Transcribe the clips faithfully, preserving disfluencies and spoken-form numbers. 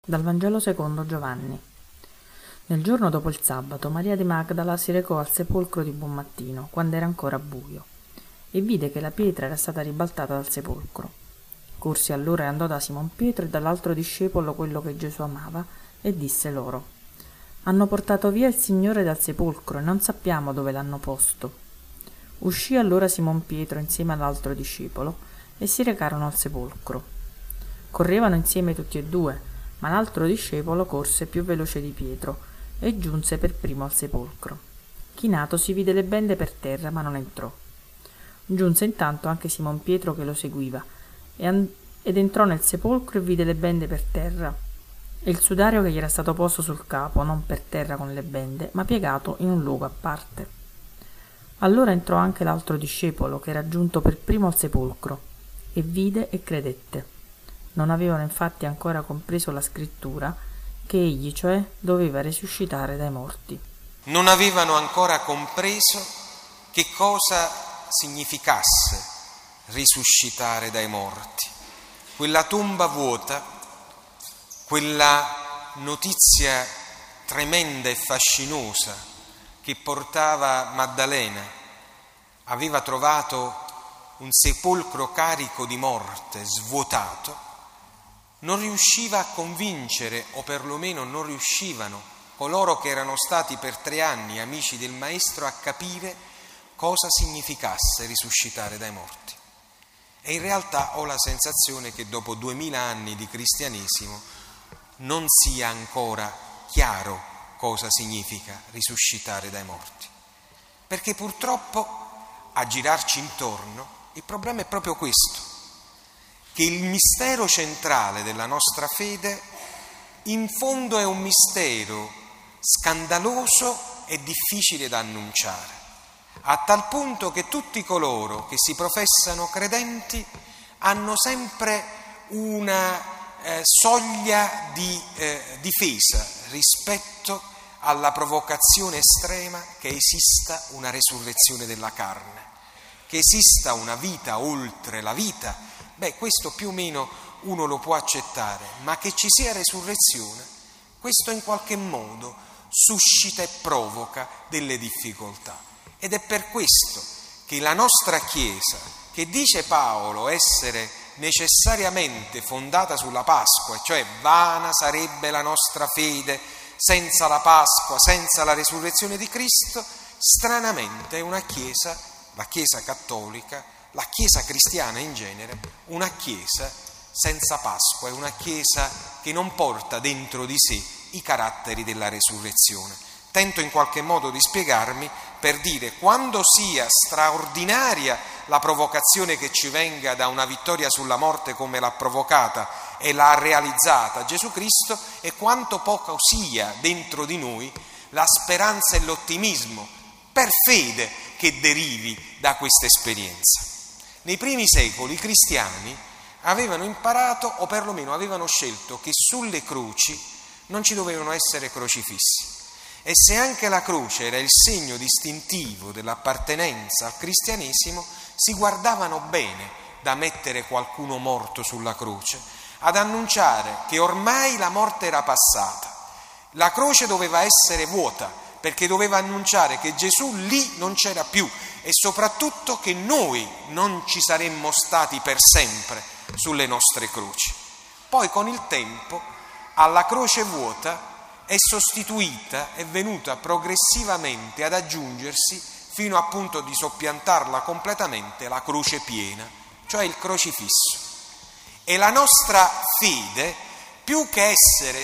Dal Vangelo secondo Giovanni. Nel giorno dopo il sabato, Maria di Magdala si recò al sepolcro di buon mattino, quando era ancora buio, e vide che la pietra era stata ribaltata dal sepolcro. Corse allora e andò da Simon Pietro e dall'altro discepolo, quello che Gesù amava, e disse loro: «Hanno portato via il Signore dal sepolcro e non sappiamo dove l'hanno posto». Uscì allora Simon Pietro insieme all'altro discepolo e si recarono al sepolcro. Correvano insieme tutti e due, ma l'altro discepolo corse più veloce di Pietro e giunse per primo al sepolcro. Chinatosi vide le bende per terra, ma non entrò. Giunse intanto anche Simon Pietro che lo seguiva, e and- ed entrò nel sepolcro e vide le bende per terra, e il sudario che gli era stato posto sul capo, non per terra con le bende, ma piegato in un luogo a parte. Allora entrò anche l'altro discepolo, che era giunto per primo al sepolcro, e vide e credette. Non avevano infatti ancora compreso la scrittura, che egli, cioè, doveva risuscitare dai morti. Non avevano ancora compreso che cosa significasse risuscitare dai morti. Quella tomba vuota, quella notizia tremenda e fascinosa che portava Maddalena. Aveva trovato un sepolcro carico di morte, svuotato. Non riusciva a convincere, o perlomeno non riuscivano, coloro che erano stati per tre anni amici del Maestro a capire cosa significasse risuscitare dai morti. E in realtà ho la sensazione che dopo duemila anni di cristianesimo non sia ancora chiaro cosa significa risuscitare dai morti. Perché purtroppo, a girarci intorno, il problema è proprio questo: che il mistero centrale della nostra fede in fondo è un mistero scandaloso e difficile da annunciare, a tal punto che tutti coloro che si professano credenti hanno sempre una eh, soglia di eh, difesa rispetto alla provocazione estrema che esista una resurrezione della carne, che esista una vita oltre la vita. Beh, questo più o meno uno lo può accettare, ma che ci sia resurrezione, questo in qualche modo suscita e provoca delle difficoltà. Ed è per questo che la nostra Chiesa, che dice Paolo essere necessariamente fondata sulla Pasqua, cioè vana sarebbe la nostra fede senza la Pasqua, senza la resurrezione di Cristo, stranamente è una Chiesa, la Chiesa cattolica, la Chiesa cristiana in genere, una Chiesa senza Pasqua, è una Chiesa che non porta dentro di sé i caratteri della resurrezione. Tento in qualche modo di spiegarmi per dire: quando sia straordinaria la provocazione che ci venga da una vittoria sulla morte come l'ha provocata e l'ha realizzata Gesù Cristo, e quanto poco sia dentro di noi la speranza e l'ottimismo per fede che derivi da questa esperienza. Nei primi secoli i cristiani avevano imparato, o perlomeno avevano scelto, che sulle croci non ci dovevano essere crocifissi. E se anche la croce era il segno distintivo dell'appartenenza al cristianesimo, si guardavano bene da mettere qualcuno morto sulla croce, ad annunciare che ormai la morte era passata. La croce doveva essere vuota, perché doveva annunciare che Gesù lì non c'era più, e soprattutto che noi non ci saremmo stati per sempre sulle nostre croci. Poi con il tempo alla croce vuota è sostituita, è venuta progressivamente ad aggiungersi, fino appunto di soppiantarla completamente, la croce piena, cioè il crocifisso. E la nostra fede, più che essere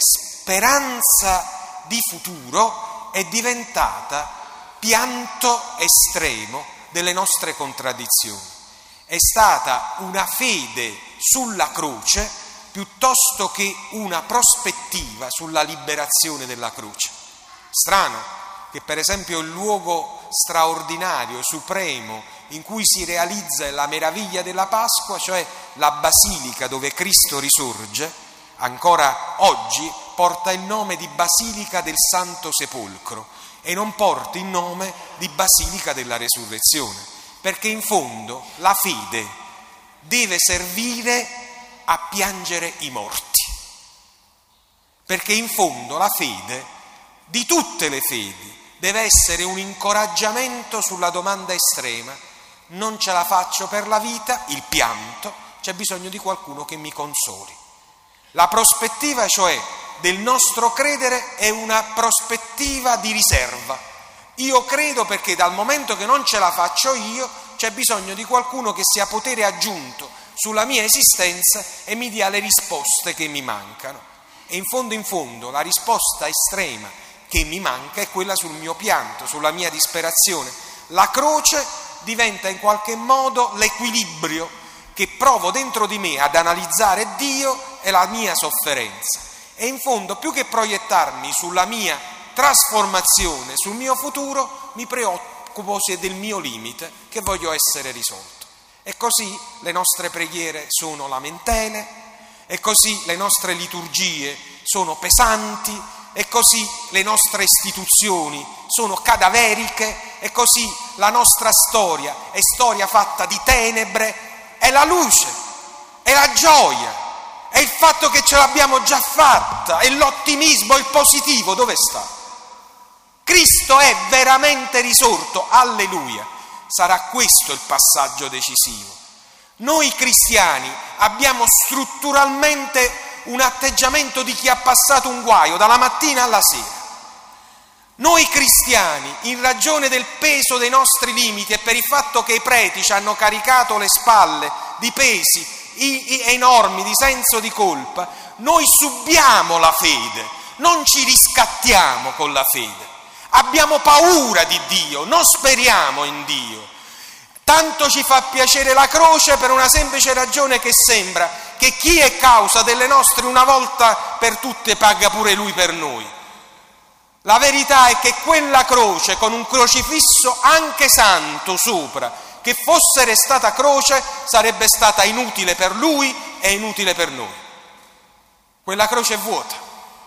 speranza di futuro, è diventata pianto estremo delle nostre contraddizioni. È stata una fede sulla croce piuttosto che una prospettiva sulla liberazione della croce. Strano che per esempio il luogo straordinario, supremo, in cui si realizza la meraviglia della Pasqua, cioè la basilica dove Cristo risorge, ancora oggi porta il nome di Basilica del Santo Sepolcro e non porta il nome di Basilica della Resurrezione, perché in fondo la fede deve servire a piangere i morti. perché in fondo la fede, di tutte le fedi, deve essere un incoraggiamento sulla domanda estrema: non ce la faccio per la vita, il pianto, c'è bisogno di qualcuno che mi consoli. La prospettiva, cioè, del nostro credere è una prospettiva di riserva. Io credo perché dal momento che non ce la faccio io, c'è bisogno di qualcuno che sia potere aggiunto sulla mia esistenza e mi dia le risposte che mi mancano. E in fondo in fondo la risposta estrema che mi manca è quella sul mio pianto, sulla mia disperazione. La croce diventa in qualche modo l'equilibrio che provo dentro di me ad analizzare Dio e la mia sofferenza. E in fondo, più che proiettarmi sulla mia trasformazione, sul mio futuro, mi preoccupo se del mio limite che voglio essere risolto. E così le nostre preghiere sono lamentele, e così le nostre liturgie sono pesanti, e così le nostre istituzioni sono cadaveriche, e così la nostra storia è storia fatta di tenebre. È la luce, è la gioia, è il fatto che ce l'abbiamo già fatta, è l'ottimismo, il positivo, dove sta? Cristo è veramente risorto, alleluia. Sarà questo il passaggio decisivo. Noi cristiani abbiamo strutturalmente un atteggiamento di chi ha passato un guaio dalla mattina alla sera. Noi cristiani, in ragione del peso dei nostri limiti e per il fatto che i preti ci hanno caricato le spalle di pesi enormi di senso di colpa, noi subiamo la fede, non ci riscattiamo con la fede. Abbiamo paura di Dio, non speriamo in Dio. Tanto ci fa piacere la croce per una semplice ragione, che sembra che chi è causa delle nostre una volta per tutte paga pure lui per noi. La verità è che quella croce, con un crocifisso anche santo sopra, che fosse restata croce, sarebbe stata inutile per lui e inutile per noi. Quella croce è vuota.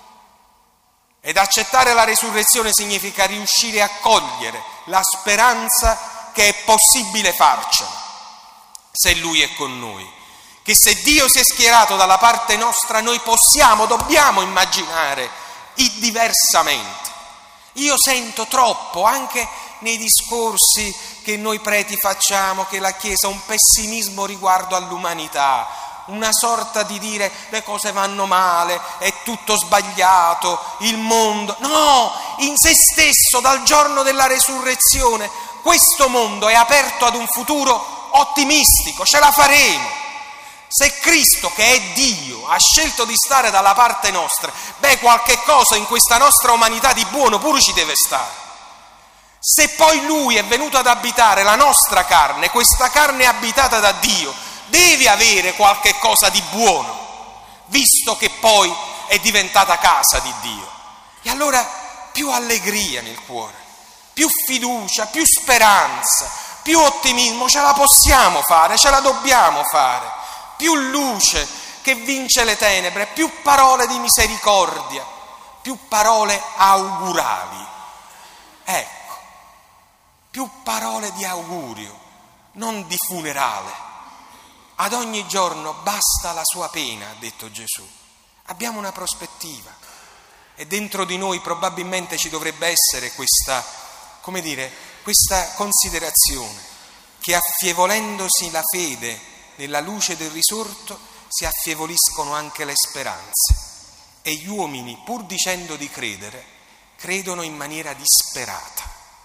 Ed accettare la resurrezione significa riuscire a cogliere la speranza che è possibile farcela, se Lui è con noi. Che se Dio si è schierato dalla parte nostra, noi possiamo, dobbiamo immaginare diversamente. Io sento troppo, anche nei discorsi che noi preti facciamo, che la Chiesa ha un pessimismo riguardo all'umanità, una sorta di dire le cose vanno male, è tutto sbagliato, il mondo. No, in se stesso, dal giorno della resurrezione, questo mondo è aperto ad un futuro ottimistico, ce la faremo. Se Cristo, che è Dio, ha scelto di stare dalla parte nostra, beh, qualche cosa in questa nostra umanità di buono pure ci deve stare. Se poi Lui è venuto ad abitare la nostra carne, questa carne è abitata da Dio, deve avere qualche cosa di buono, visto che poi è diventata casa di Dio. E allora più allegria nel cuore, più fiducia, più speranza, più ottimismo, ce la possiamo fare, ce la dobbiamo fare. Più luce che vince le tenebre, più parole di misericordia, più parole augurali. Ecco, più parole di augurio, non di funerale. Ad ogni giorno basta la sua pena, ha detto Gesù. Abbiamo una prospettiva e dentro di noi probabilmente ci dovrebbe essere questa, come dire, questa considerazione che affievolendosi la fede nella luce del risorto si affievoliscono anche le speranze e gli uomini, pur dicendo di credere, credono in maniera disperata.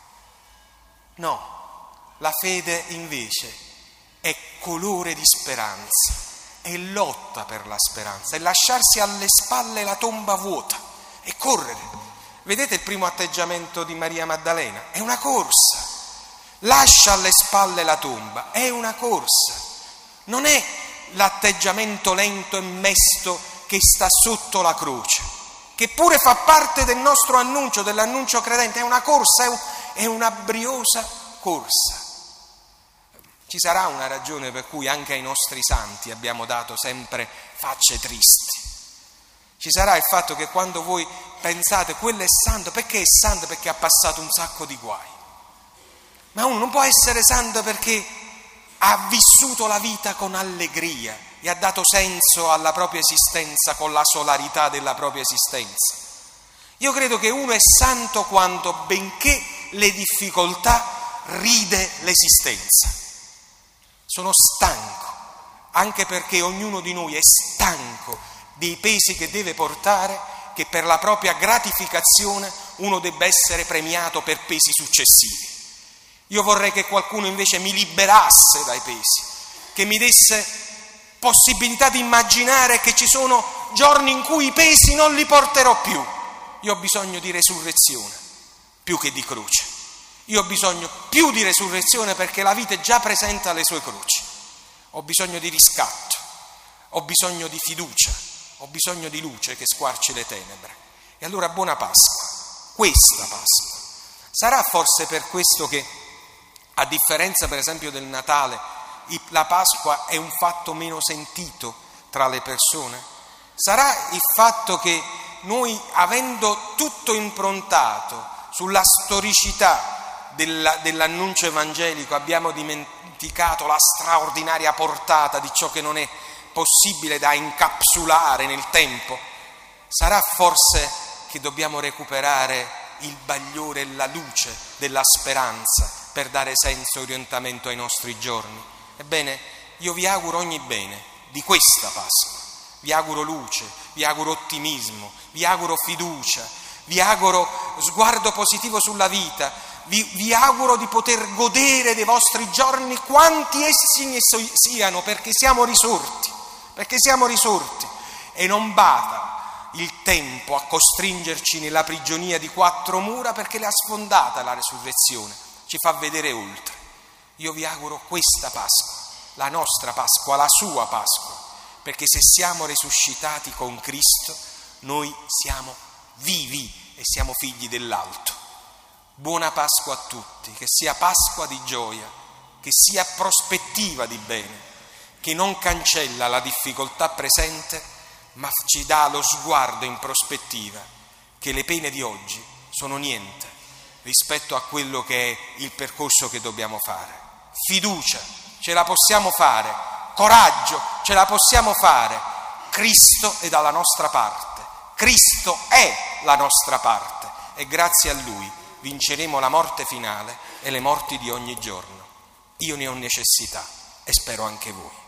No, la fede invece è colore di speranza, è lotta per la speranza, è lasciarsi alle spalle la tomba vuota e correre. Vedete il primo atteggiamento di Maria Maddalena? È una corsa. Lascia alle spalle la tomba, è una corsa. Non è l'atteggiamento lento e mesto che sta sotto la croce, che pure fa parte del nostro annuncio, dell'annuncio credente. È una corsa, è, un, è una briosa corsa. Ci sarà una ragione per cui anche ai nostri santi abbiamo dato sempre facce tristi. Ci sarà il fatto che quando voi pensate quello è santo, perché è santo? Perché ha passato un sacco di guai. Ma uno non può essere santo perché ha vissuto la vita con allegria e ha dato senso alla propria esistenza con la solarità della propria esistenza. Io credo che uno è santo quando, benché le difficoltà, ride l'esistenza. Sono stanco, anche perché ognuno di noi è stanco dei pesi che deve portare, che per la propria gratificazione uno debba essere premiato per pesi successivi. Io vorrei che qualcuno invece mi liberasse dai pesi, che mi desse possibilità di immaginare che ci sono giorni in cui i pesi non li porterò più. Io ho bisogno di resurrezione più che di croce. Io ho bisogno più di resurrezione perché la vita è già presente alle sue croci. Ho bisogno di riscatto, ho bisogno di fiducia, ho bisogno di luce che squarci le tenebre. E allora buona Pasqua, questa Pasqua. Sarà forse per questo che, a differenza per esempio del Natale, la Pasqua è un fatto meno sentito tra le persone? Sarà il fatto che noi, avendo tutto improntato sulla storicità della, dell'annuncio evangelico, abbiamo dimenticato la straordinaria portata di ciò che non è possibile da incapsulare nel tempo? Sarà forse che dobbiamo recuperare il bagliore e la luce della speranza per dare senso e orientamento ai nostri giorni? Ebbene, io vi auguro ogni bene di questa Pasqua, vi auguro luce, vi auguro ottimismo, vi auguro fiducia, vi auguro sguardo positivo sulla vita, vi, vi auguro di poter godere dei vostri giorni quanti essi ne siano, perché siamo risorti, perché siamo risorti e non bada il tempo a costringerci nella prigionia di quattro mura, perché l'ha sfondata la resurrezione, ci fa vedere oltre. Io vi auguro questa Pasqua, la nostra Pasqua, la sua Pasqua, perché se siamo risuscitati con Cristo, noi siamo vivi e siamo figli dell'alto. Buona Pasqua a tutti, che sia Pasqua di gioia, che sia prospettiva di bene, che non cancella la difficoltà presente, ma ci dà lo sguardo in prospettiva, che le pene di oggi sono niente rispetto a quello che è il percorso che dobbiamo fare. Fiducia, ce la possiamo fare, coraggio, ce la possiamo fare. Cristo è dalla nostra parte, Cristo è la nostra parte e grazie a Lui vinceremo la morte finale e le morti di ogni giorno. Io ne ho necessità e spero anche voi.